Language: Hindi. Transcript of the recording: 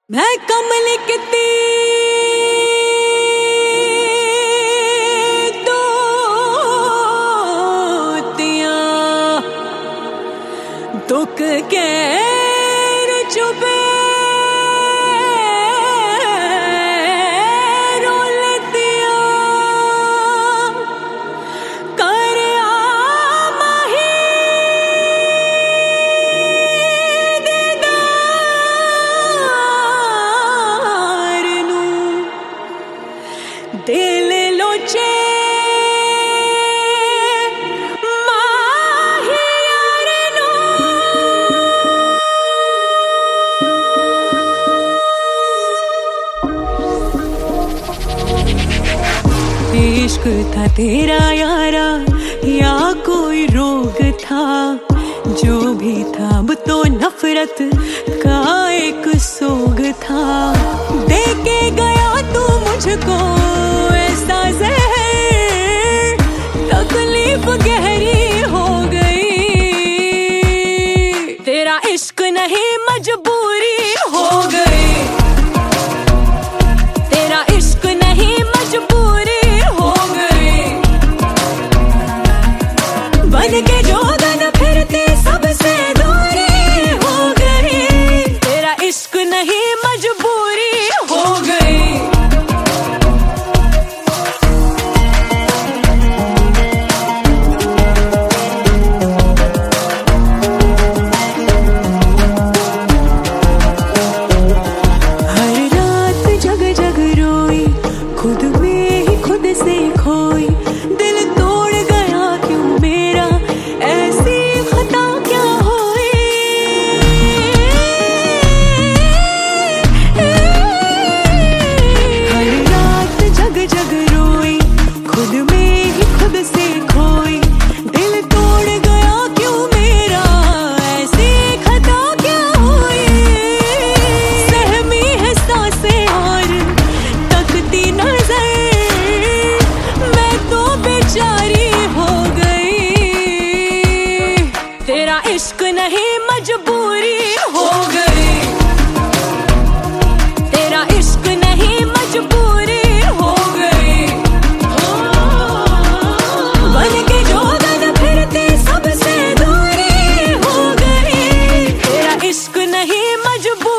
मैं कमल किती दोतियां दुख कैर चुपे दिल लोचे इश्क था तेरा यारा या कोई रोग था, जो भी था अब तो नफरत का एक सोग था। दे के गया तू मुझको ऐसा ज़हर, तकलीफ गहरी हो गई। तेरा इश्क नहीं मजबूरी हो गई, तेरा इश्क नहीं मजबूरी हो गई। बन के जोगन फिरती सबसे दूरी हो गई, तेरा इश्क नहीं मजबूरी हो गई। खुद में ही खुद से खोई, दिल तोड़ गया क्यों मेरा, ऐसी खता क्या हुई। हर रात जग जग रोई, खुद में ही खुद से खोई, दिल तोड़ गया क्यों मेरा, ऐसी खता क्या हुई। सहमी है सांसें और तकती नजर, मैं तो बेचारी हो गई। तेरा इश्क नहीं मजबूरी हो गई, तेरा इश्क नहीं मजबूरी हो गई। बन के जोगन फिरती सबसे दूरी हो गई, तेरा इश्क नहीं मजबूरी।